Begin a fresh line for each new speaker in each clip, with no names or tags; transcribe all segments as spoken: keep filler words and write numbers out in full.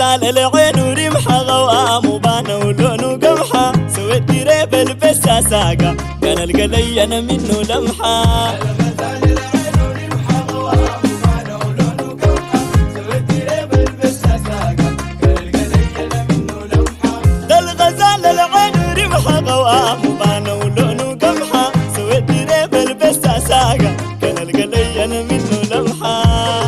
الغزال العين ورمحة غوام وبانا ولونه قمحة سويت دريب البسها ساقة كان القلي أنا منه لمحة. الغزال العين ورمحة غوام وبانا ولونه قمحة سويت دريب البسها ساقة كان القلي أنا منه لمحة. ده الغزال العين ورمحة غوام وبانا ولونه قمحة سويت دريب البسها ساقة كان القلي أنا منه لمحة.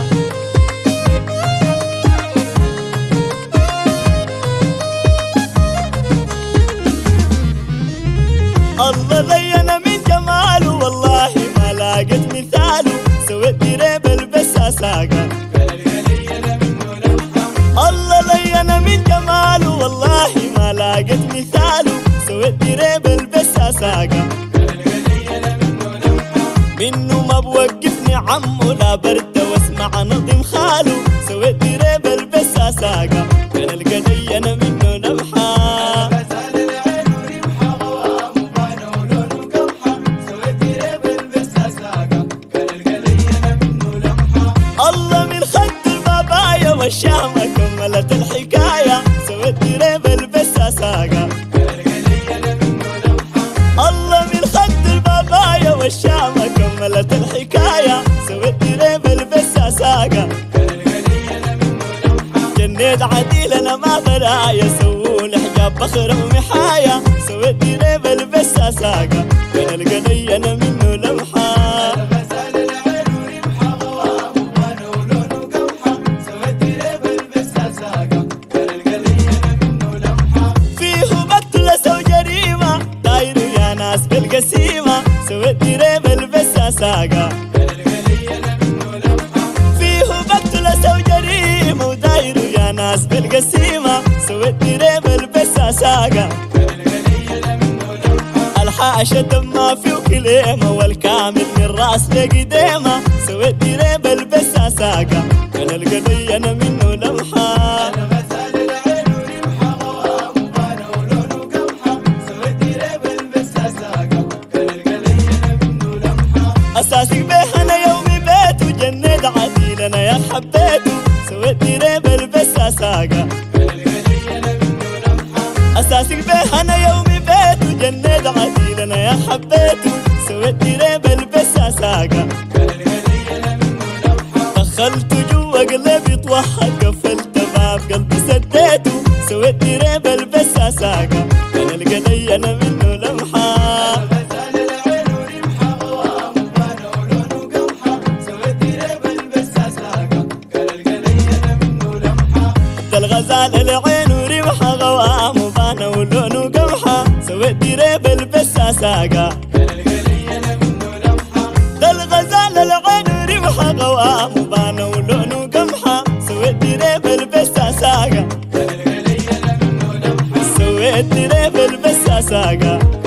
الله لينا من جماله والله ما لاقت مثاله سويت دريب البسها ساقة كان القلي أنا منه لمحة. الله لينا من جماله والله ما لاقت مثاله سويت دريب البسها ساقة كان القلي أنا منه لمحة. منه ما بوقفني عمو لا برد واسمع نظم خاله سويت دريب البسها ساقة كان القلي أنا منه لمحة. والشام كملت الحكاية سويت دريب البسها ساقة كان القلي أنا منه لمحة. الله من خد البابايا والشام كملت الحكاية سويت دريب البسها ساقة كان القلي أنا منه لمحة. جنيت عديل أنا ما برايا سوون حجاب بخر ومحايا سويت دريب البسها ساقة كان القلي أنا منه لمحة. ناس بالقسيمة سويت دريب البسها ساقة كان القلي أنا منه لمحة. فيه بقتلة وجريمة ودايرو يا ناس بالقسيمة سويت دريب البسها ساقة كان القلي أنا منه لمحة. الحاشة دم ما فيه كليمة والكامل من راس لقديمة سويت دريب البسها ساقة كان القلي أنا منه لمحة. أساسك به أنا يومي بيت وجنيت عديل أنا يا حبيته سويت دريب البسها ساقة كان القلي أنا منه لمحة. أساسك به أنا يومي بيت وجنيت عديل أنا يا حبيته سويت دريب البسها ساقة كان القلي أنا منه لمحة. دخلته جوا قلبي طوحت قفلت باب قلبي سديته سويت دريب البسها ساقة كان القلي أنا منه لمحة. الغزال العين ورمحة غوام وبانا ولونه قمحة سويت دريب البسها ساقة كان القلي أنا منه لمحة. ده الغزال العين ورمحة غوام وبانا ولونه قمحة سويت دريب البسها ساقة كان القلي أنا منه لمحة. سويت دريب البسها ساقة.